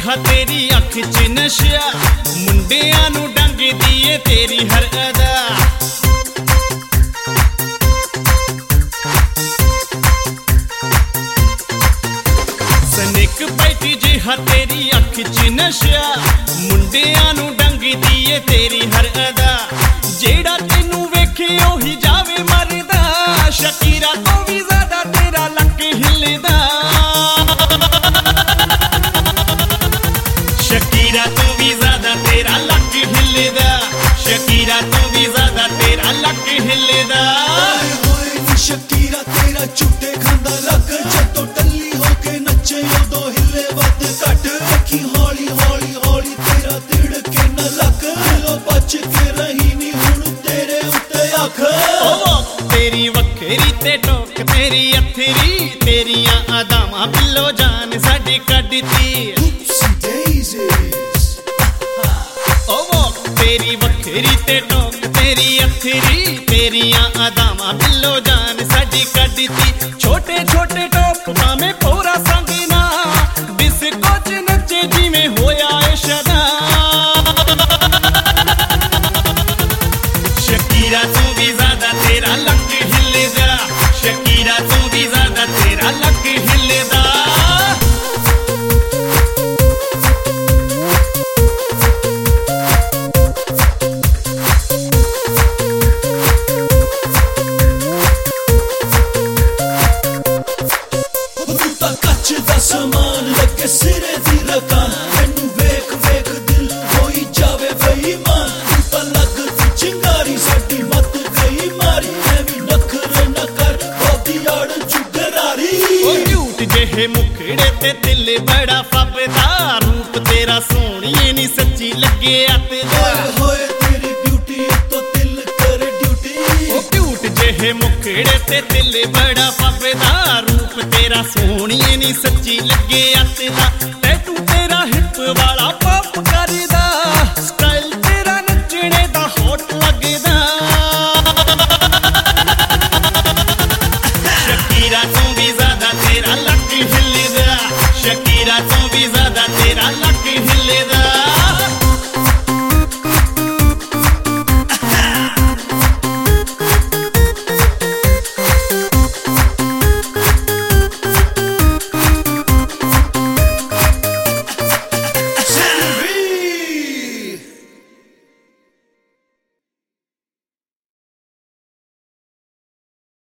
ਜਿਹਾ ਤੇਰੀ ਅੱਖ 'ਚ ਨਸ਼ਾ, ਮੁੰਡਿਆਂ ਨੂੰ ਡੰਗਦੀ ਏ ਤੇਰੀ ਹਰ ਅਦਾ। ਸਨੇਕ ਬਾਈਟ ਜਿਹਾ ਤੇਰੀ ਅੱਖ 'ਚ ਨਸ਼ਾ, ਮੁੰਡਿਆਂ ਨੂੰ ਡੰਗਦੀ ਏ ਤੇਰੀ ਹਰ ਅਦਾ। ਜਿਹੜਾ ਤੈਨੂੰ ਵੇਖੇ ਉਹੀ ਜਾਵੇ ਮਰਦਾ, ਸ਼ਕੀਰਾ ਤੋਂ ਵੀ ਜ਼ਿਆਦਾ ਤੇਰਾ ਲੱਕ ਹਿੱਲਦਾ। ਸ਼ਕੀਰਾ ਤੋਂ ਵੀ ਜ਼ਿਆਦਾ ਤੇਰਾ ਲੱਕ ਹਿੱਲਦਾ, ਸ਼ਕੀਰਾ ਤੋਂ ਵੀ ਜ਼ਿਆਦਾ ਤੇਰਾ ਲੱਕ ਹਿੱਲਦਾ। ਹੋਏ ਨੀ ਸ਼ਕੀਰਾ ਤੇਰਾ ਝੂਟੇ ਖਾਂਦਾ ਲੱਕ, ਜਦੋਂ ਟੱਲੀ ਹੋ ਕੇ ਨੱਚੇ ਉਦੋਂ ਹਿੱਲੇ ਵੱਧ ਘੱਟ। ਅੱਖੀ ਹੌਲੀ ਹੌਲੀ ਹੌਲੀ ਤੇਰਾ ਤਿੜਕੇ ਨਾ ਲੱਕ, ਦਿਲੋਂ ਬਚ ਕੇ ਰਹੀ ਨੀ ਹੁਣ ਤੇਰੇ ਉੱਤੇ ਅੱਖ। ਤੇਰੀ ਵੱਖਰੀ ਤੇ ਟੋਕ ਤੇਰੀ ਅਥਰੀ, ਤੇਰੀਆਂ ਅਦਾਵਾਂ ਬਿੱਲੋ ਜਾਨ ਸਾਡੀ ਕੱਢਤੀ। ਤੇਰੀ ਵੱਖਰੀ ਤੇ ਟੋਕ ਤੇਰੀ ਅਥਰੀ, ਤੇਰੀਆਂ ਅਦਾਵਾਂ ਬਿੱਲੋ ਜਾਨ ਸਾਡੀ ਕੱਢਤੀ। ਛੋਟੇ ਛੋਟੇ ਟੋਪ ਭਾਵੇਂ ਪੂਰਾ ਸੰਗ ਨਾ, ਡਿਸਕੋ 'ਚ ਨੱਚੇ ਜਿਵੇਂ ਹੋਇਆ ਏ ਸ਼ਦਾ। ਸ਼ਕੀਰਾ ਤੋਂ ਵੀ ਜ਼ਿਆਦਾ ਤੇਰਾ ਲੱਕ ਹਿੱਲਦਾ, ਸ਼ਕੀਰਾ ਤੋਂ ਵੀ ਜ਼ਿਆਦਾ ਤੇਰਾ ਲੱਕ ਹਿੱਲਦਾ। ਕੱਚ ਦਾ ਸਮਾਨ ਲੱਗੇ ਸਿਰੇ ਦੀ ਰਕਾਨ, ਮੈਨੂੰ ਵੇਖ ਵੇਖ ਦਿਲ ਹੋਈ ਜਾਵੇ ਬੇਈਮਾਨ। ਤੂੰ ਤਾਂ ਲੱਗਦੀ ਚਿੰਗਾਰੀ ਸਾਡੀ ਮੱਤ ਗਈ ਮਾਰੀ, ਐਵੇਂ ਨਖਰੇ ਨਾ ਕਰ ਬਹੁਤੀ ਆੜ ਚੁਗਰਾਰੀ। ਉਹ ਝੂਠ ਜਿਹੇ ਮੁਖੜੇ ਤੇ ਦਿਲ ਬੜਾ ਫੱਬਦਾ, ਰੂਪ ਤੇਰਾ ਸੋਹਣੀਏ ਨੀ ਸੱਚੀ ਲੱਗੇ ਅੱਤਦਾ। ਹੋਏ ਤੇਰੀ ਬਿਊਟੀ ਤੋਂ ਦਿਲ ਕਰੇ ਡਿਊਟੀ। ਉਹ ਝੂਠ ਜਿਹੇ ਮੁਖੜੇ ਤੇ ਦਿਲ ਬੜਾ ਫੱਬਦਾ, ਰੂਪ ਤੇਰਾ ਸੋਹਣੀਏ ਨੀ ਸੱਚੀ ਲੱਗੇ ਅੱਤਦਾ।